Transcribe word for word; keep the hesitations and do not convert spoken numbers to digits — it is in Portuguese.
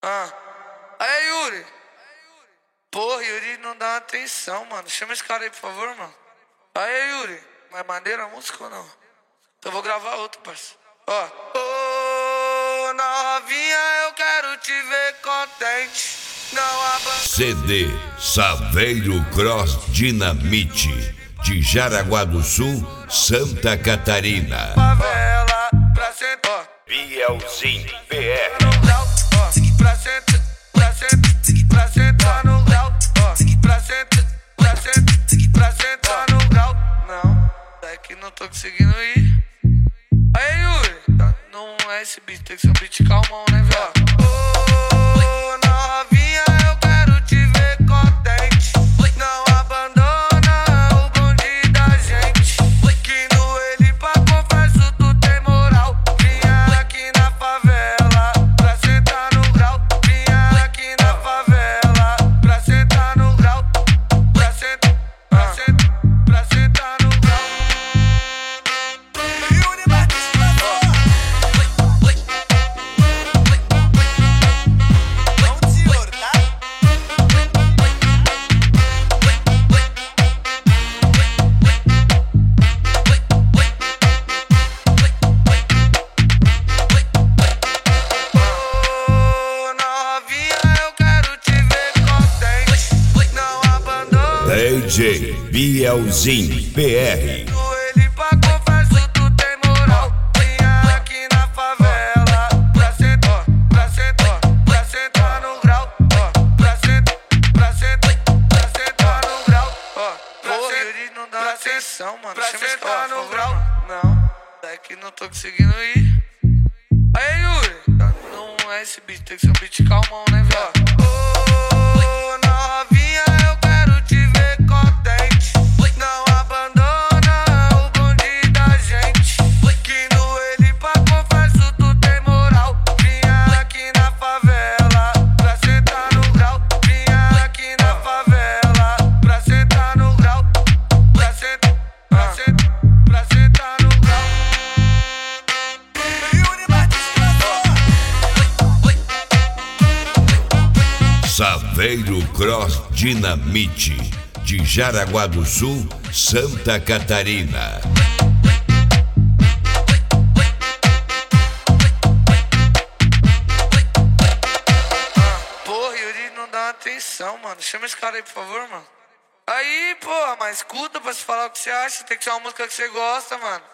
Ah. Aí, Yuri. Porra, Yuri não dá atenção, mano. Chama esse cara aí, por favor, mano. Aí, Yuri. Mas maneira a música ou não? Então eu vou gravar outro, parceiro. Ó. Ô, novinha, eu quero te ver contente. Não abandona. C D Saveiro Cross Dinamite, de Jaraguá do Sul, Santa Catarina. Favela pra sentar. Bielzinho P R. Pra sentar, pra sentar, pra sentar no grau. Pra sentar, pra sentar, pra sentar no grau. Não, daqui não tô conseguindo ir. Aí, Yuri, não é esse beat, tem que ser um beat calmão, né, velho? Ô, novinha, eu quero te ver contente. Não abandona o bonde da gente. Que no ele pra confesso tu tem moral. Vinha aqui na favela pra sentar no grau. Vinha aqui na favela pra sentar no grau. Pra sentar, pra sentar, pra sentar no grau. D J Bielzinho P R. Ele pra confesso tu tem moral. Vinha aqui na favela pra sentar, pra sentar, pra sentar no grau. Pra sentar, pra sentar, pra sentar no grau. Porra, ele não dá atenção, mano. Pra sentar no grau. Não, daqui não tô conseguindo ir. Aí, Yuri, não é esse beat, tem que ser um beat calmão, né, velho? Saveiro Cross Dinamite, de Jaraguá do Sul, Santa Catarina. Porra, Yuri não dá atenção, mano. Chama esse cara aí, por favor, mano. Aí, porra, mas escuta pra se falar o que você acha. Tem que ser uma música que você gosta, mano.